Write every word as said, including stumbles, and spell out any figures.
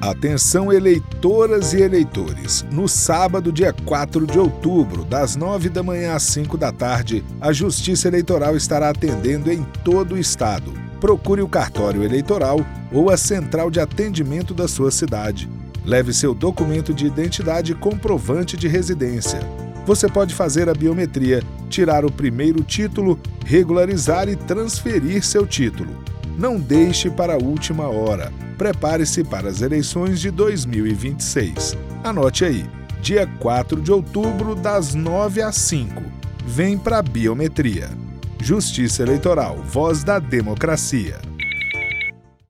Atenção, eleitoras e eleitores! No sábado, dia quatro de outubro, das nove da manhã às cinco da tarde, a Justiça Eleitoral estará atendendo em todo o estado. Procure o cartório eleitoral ou a central de atendimento da sua cidade. Leve seu documento de identidade e comprovante de residência. Você pode fazer a biometria, tirar o primeiro título, regularizar e transferir seu título. Não deixe para a última hora. Prepare-se para as eleições de dois mil e vinte e seis. Anote aí, dia quatro de outubro, das nove às cinco. Vem para a biometria. Justiça Eleitoral, voz da democracia.